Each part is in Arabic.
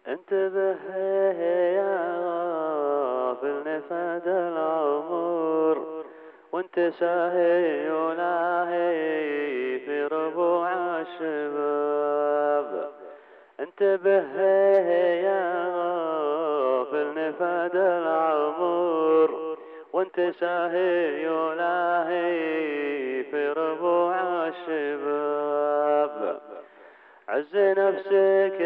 انتبه يا غافل نفاد العمر، وانت ساهي ولاهي في ربوع الشباب. انتبه يا غافل نفاد العمر، وانت ساهي ولاهي في ربوع الشباب. عز نفسك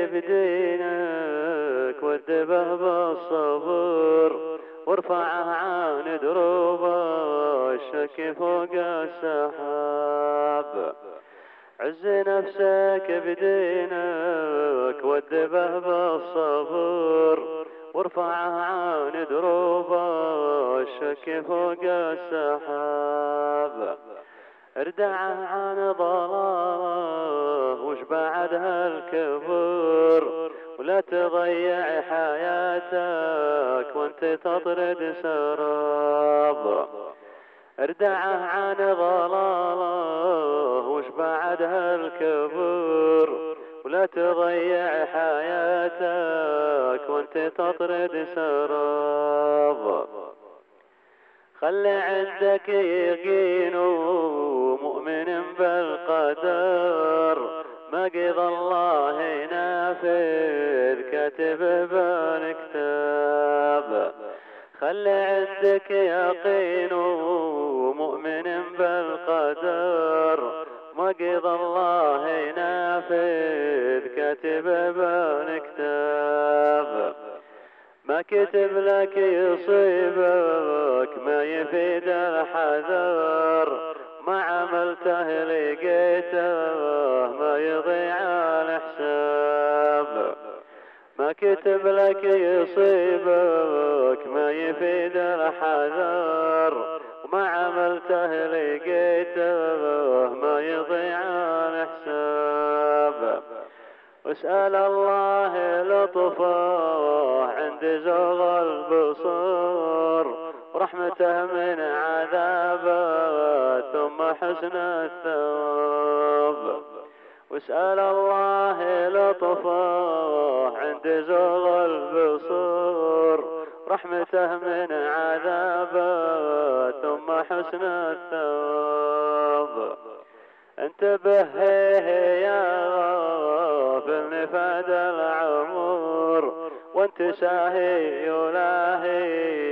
بدينك وادبه بالصبر، وارفعه عن دروب الشك فوق السحاب. عز نفسك بدينك وادبه بالصبر، وارفعه عن دروب الشك فوق السحاب. اردعه عن ضلاله وش بعدها الكبر، ولا تضيع حياتك وانت تطرد سراب. اردعه عن ضلاله وش بعدها الكبر، ولا تضيع حياتك وانت تطرد سراب. خلي عندك يقين ومؤمن بالقدر، ما قضى الله ينافذ كاتبه بالكتاب. خلي عندك يقين ومؤمن بالقدر، ما قضى الله ينافذ كاتبه بالكتاب. ما كتب لك يصيبك ما يفيد الحذر، ما عملته لقيته ما يضيع الحساب. ما كتب لك يصيبك ما يفيد الحذر، وما عملته لقيته ما يضيع الحساب. واسأل الله لطفه عند زوغ البصور، ورحمته من عذابه ثم حسن الثواب. واسأل الله لطفه عند زوغ البصور، رحمته من عذابه ثم حسن الثواب. انتبه يا غافل نفاد العمر، وانت ساهي ولاهي